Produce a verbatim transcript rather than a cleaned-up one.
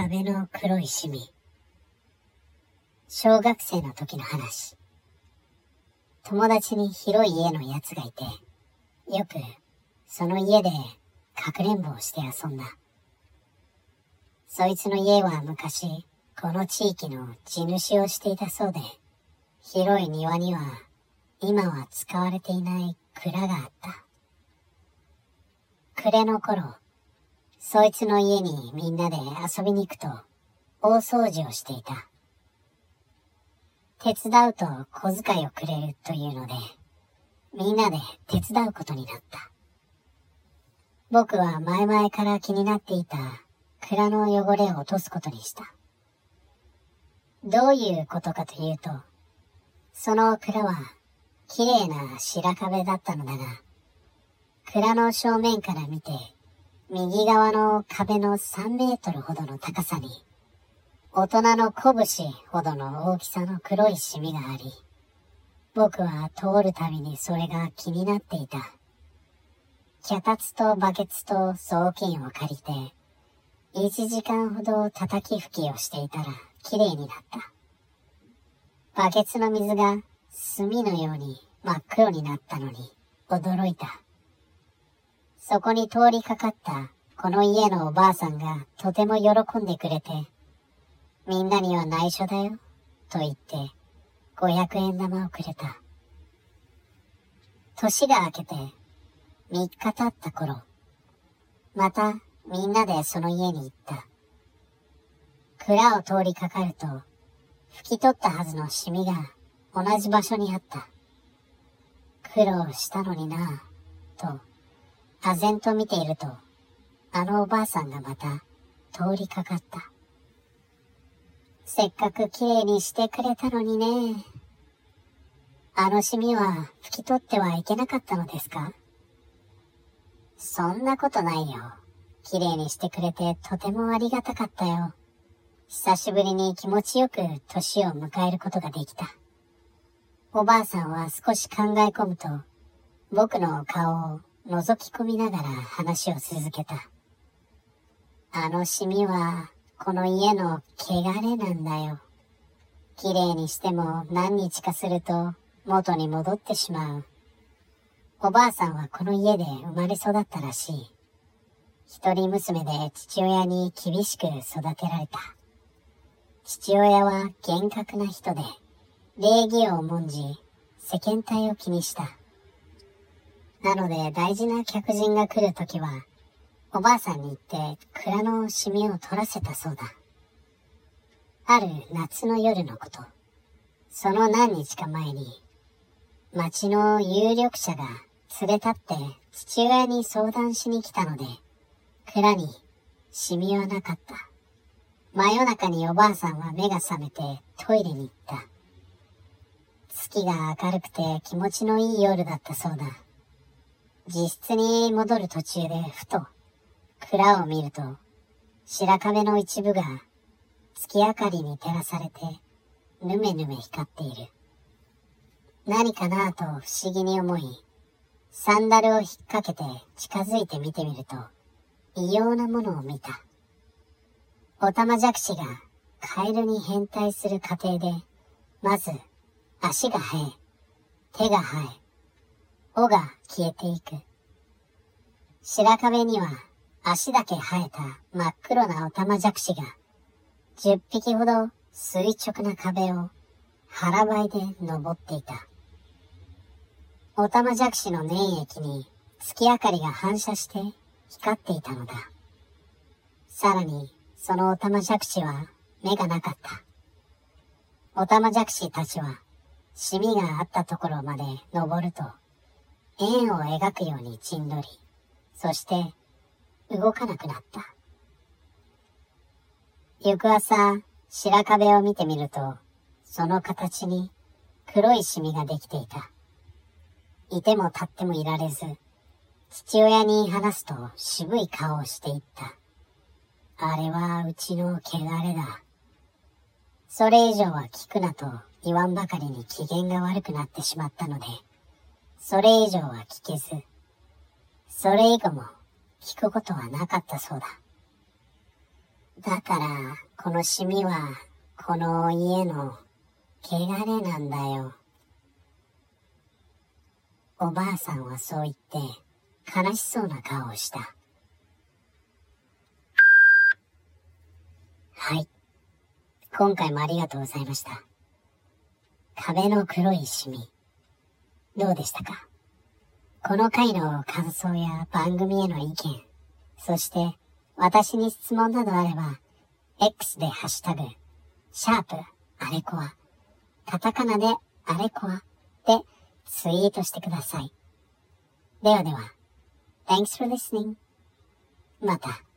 壁の黒いシミ。小学生の時の話。友達に広い家のやつがいて、よくその家でかくれんぼをして遊んだ。そいつの家は昔この地域の地主をしていたそうで、広い庭には今は使われていない蔵があった。暮れの頃、そいつの家にみんなで遊びに行くと大掃除をしていた。手伝うと小遣いをくれるというので、みんなで手伝うことになった。僕は前々から気になっていた蔵の汚れを落とすことにした。どういうことかというと、その蔵は綺麗な白壁だったのだが、蔵の正面から見て、右側の壁のさんメートルほどの高さに、大人の拳ほどの大きさの黒いシミがあり、僕は通るたびにそれが気になっていた。脚立とバケツと雑巾を借りて、いちじかんほど叩き拭きをしていたらきれいになった。バケツの水が墨のように真っ黒になったのに驚いた。そこに通りかかったこの家のおばあさんがとても喜んでくれて、みんなには内緒だよ、と言ってごひゃくえん玉をくれた。年が明けてみっか経った頃、またみんなでその家に行った。蔵を通りかかると、拭き取ったはずのシミが同じ場所にあった。苦労したのになぁ、と、唖然と見ていると、あのおばあさんがまた通りかかった。せっかくきれいにしてくれたのにね。あのシミは拭き取ってはいけなかったのですか？そんなことないよ。きれいにしてくれてとてもありがたかったよ。久しぶりに気持ちよく年を迎えることができた。おばあさんは少し考え込むと、僕の顔を覗き込みながら話を続けた。あのシミはこの家の汚れなんだよ。きれいにしても何日かすると元に戻ってしまう。おばあさんはこの家で生まれ育ったらしい。一人娘で父親に厳しく育てられた。父親は厳格な人で、礼儀を重んじ、世間体を気にした。なので大事な客人が来るときは、おばあさんに言って蔵のシミを取らせたそうだ。ある夏の夜のこと、その何日か前に、町の有力者が連れ立って父親に相談しに来たので、蔵にシミはなかった。真夜中におばあさんは目が覚めてトイレに行った。月が明るくて気持ちのいい夜だったそうだ。自室に戻る途中でふと蔵を見ると、白壁の一部が月明かりに照らされてぬめぬめ光っている。何かなぁと不思議に思い、サンダルを引っ掛けて近づいて見てみると、異様なものを見た。オタマジャクシがカエルに変態する過程で、まず足が生え、手が生え、尾が消えていく。白壁には足だけ生えた真っ黒なオタマジャクシがじゅっぴきほど垂直な壁を腹ばいで登っていた。オタマジャクシの粘液に月明かりが反射して光っていたのだ。さらにそのオタマジャクシは目がなかった。オタマジャクシたちはシミがあったところまで登ると円を描くように陣取り、そして動かなくなった。翌朝、白壁を見てみると、その形に黒いシミができていた。いても立ってもいられず、父親に話すと渋い顔をしていった。あれはうちの汚れだ。それ以上は聞くなと言わんばかりに機嫌が悪くなってしまったので、それ以上は聞けず、それ以後も聞くことはなかったそうだ。 だから、このシミは、この家の、汚れなんだよ。おばあさんはそう言って、悲しそうな顔をした。はい。今回もありがとうございました。壁の黒いシミ。どうでしたか？この回の感想や番組への意見、そして私に質問などあれば、X でハッシュタグ、シャープあれこわ、カタカナであれこわでツイートしてください。ではでは、Thanks for listening. また。